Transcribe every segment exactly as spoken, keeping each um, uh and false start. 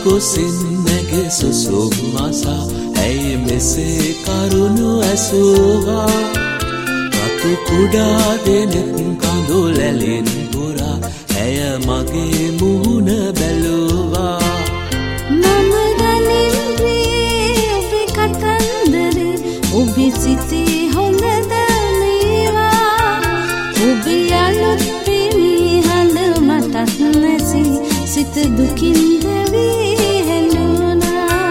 ගොසින් නැගෙ සුසුම් මසා ඇයි මෙසේ කරුණු ඇසුවා රතු කුඩා දෙනෙත් කඳුලැලින් පුරා ඇය මගේ මුහුණ බැලුවා මම ගලින් ප්‍රියේ ඔබේ කතන්දරේ ඔබේ සිතේ හොඳද මේවා ඔබේ අලුත් පිළිහඬ මටත් නැසි සිත දුකින් දැවී හැලුණා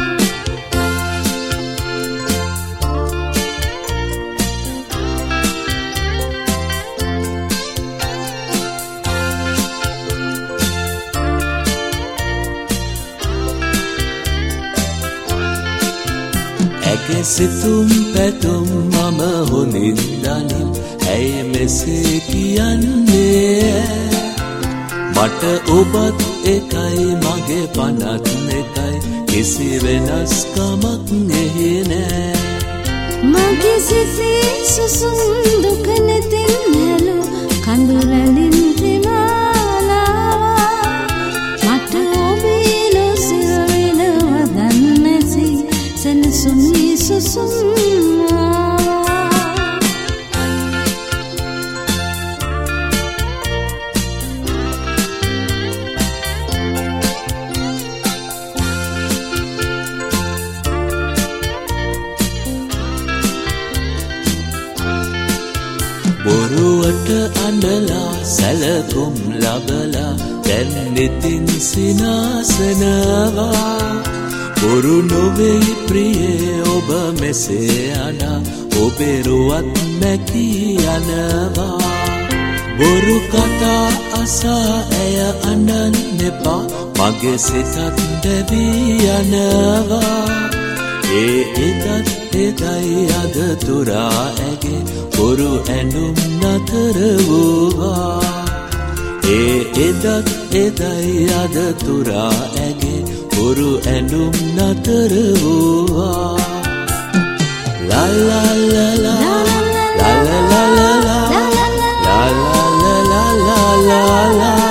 ඇගේ සිතුම් පැතුම් මම හොඳින් දනිම් ඇයි මෙසේ කියන්නේ මට ඔබත් එකයි මගේ පනත් එකයි කිසි වෙනස්කමක් එහි නෑ මගේ සිතේ සුසුම් දුක නැතින් හැලු කඳුලලින් තෙමාලාවා මට ඔබේ නොසිල් වෙනවා දන්නැසි සැනසුමි සුසුම් බොරුවට අඬලා සැලකුම් ලබලා දැන් නිතින් සිනාසනවා බොරු නොවෙයි ප්‍රියේ ඔබ මෙසේ අනා ඔබේ රුවත් මැකී යනවා බොරු කතා අසා ඇය අඬන්න එපා මගේ සිතත් දැවී යනවා ඒ එදත් එදයි අද තුරා ඇගේ බොරු ඇඳුම් නතර වූවා ඒ එදත් එදයි අද තුරා ඇගේ බොරු ඇඳුම් නතර වූවා ලා ලා ලා ලා ලා ලා ලා ලා ලා ලා ලා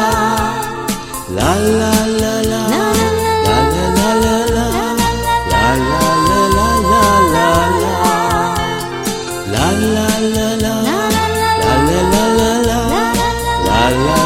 ලා ලා la la la la la la la la la